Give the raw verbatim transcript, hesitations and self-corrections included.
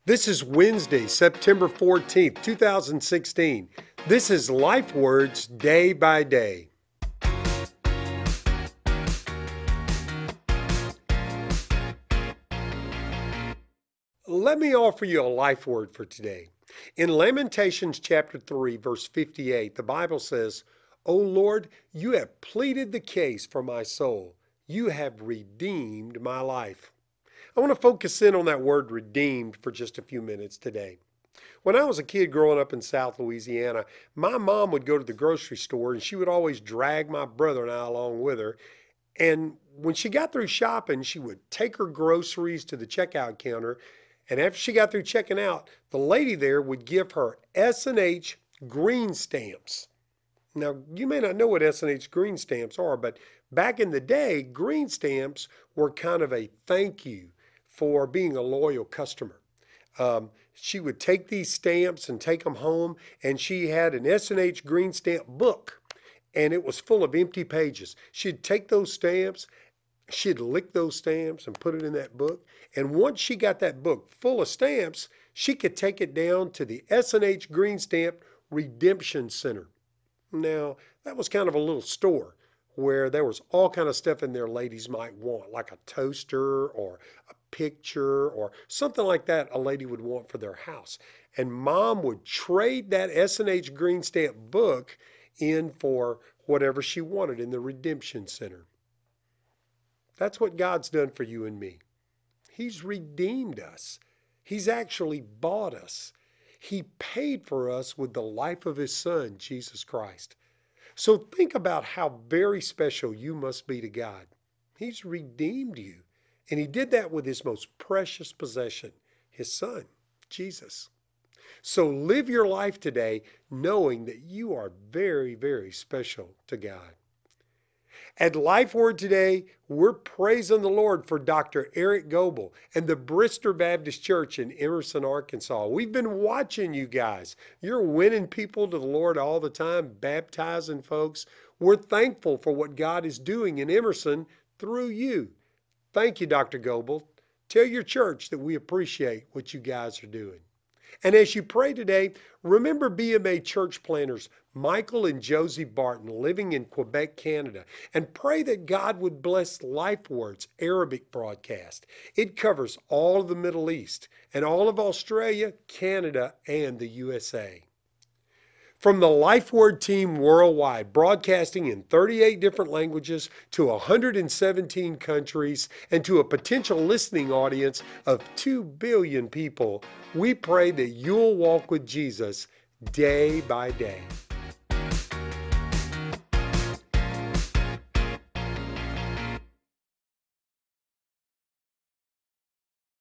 This is Wednesday, September fourteenth, two thousand sixteen. This is Life Words Day by Day. Let me offer you a life word for today. In Lamentations chapter three, verse fifty-eight, the Bible says, "O Lord, you have pleaded the case for my soul. You have redeemed my life." I want to focus in on that word redeemed for just a few minutes today. When I was a kid growing up in South Louisiana, my mom would go to the grocery store and she would always drag my brother and I along with her. And when she got through shopping, she would take her groceries to the checkout counter. And after she got through checking out, the lady there would give her S and H green stamps. Now, you may not know what S and H green stamps are, but back in the day, green stamps were kind of a thank you for being a loyal customer. Um, she would take these stamps and take them home, and she had an S and H green stamp book, and it was full of empty pages. She'd take those stamps, she'd lick those stamps and put it in that book, and once she got that book full of stamps, she could take it down to the S and H Green Stamp Redemption Center. Now, that was kind of a little store where there was all kind of stuff in there ladies might want, like a toaster or a picture or something like that a lady would want for their house. And mom would trade that S and H Green Stamp book in for whatever she wanted in the Redemption Center. That's what God's done for you and me. He's redeemed us. He's actually bought us. He paid for us with the life of his son, Jesus Christ. So think about how very special you must be to God. He's redeemed you. And he did that with his most precious possession, his son, Jesus. So live your life today knowing that you are very, very special to God. At Life Word today, we're praising the Lord for Doctor Eric Goebel and the Brister Baptist Church in Emerson, Arkansas. We've been watching you guys. You're winning people to the Lord all the time, baptizing folks. We're thankful for what God is doing in Emerson through you. Thank you, Doctor Goebel. Tell your church that we appreciate what you guys are doing. And as you pray today, remember B M A church planters Michael and Josie Barton living in Quebec, Canada, and pray that God would bless Life Words Arabic broadcast. It covers all of the Middle East and all of Australia, Canada, and the U S A. From the Life Word team worldwide, broadcasting in thirty-eight different languages to one hundred seventeen countries and to a potential listening audience of two billion people, we pray that you'll walk with Jesus day by day.